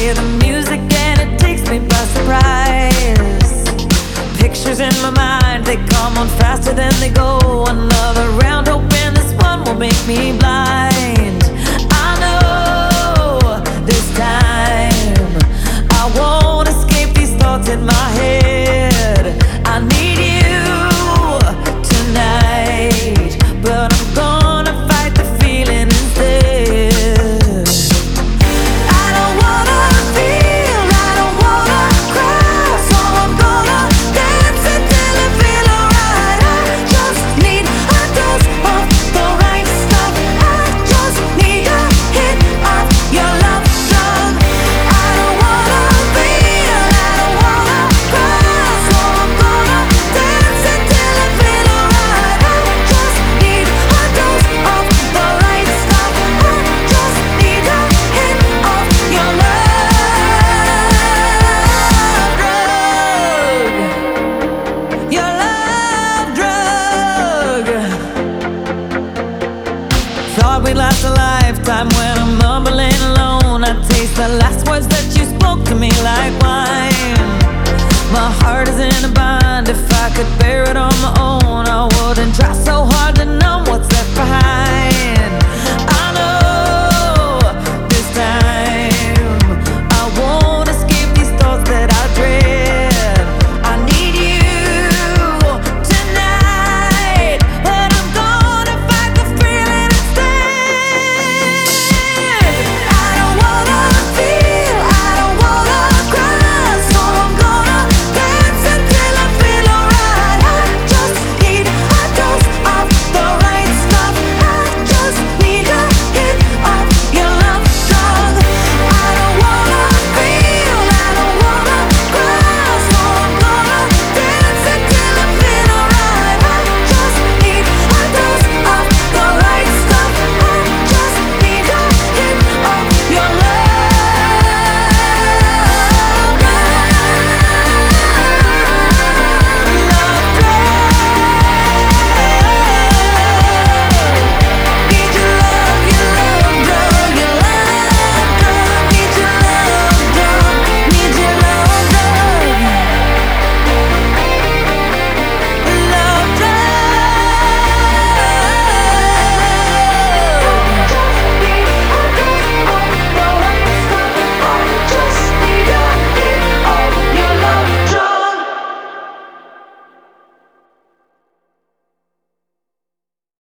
hear the music and it takes me by surprise. Pictures in my mind, they come on faster than they go. Another round, hoping this one will make me blind. I know this time I won't escape these thoughts in my head. I need you tonight, but I'm gonna fight the feeling instead. I don't wanna feel, I don't wanna cry, so I'm gonna dance until I feel alright. I just need a dose of the right stuff. I just need a hit of your love drug. I don't wanna feel, I don't wanna cry, so I'm gonna dance until I feel alright. I just need a dose of the right stuff. I just need a hit of your love drug. Thought we'd last a lifetime. When I'm mumbling alone, I taste the last words that you spoke to me like wine. My heart is in a bind. If I could bear it on my own, I wouldn't try so hard to numb what's left behind.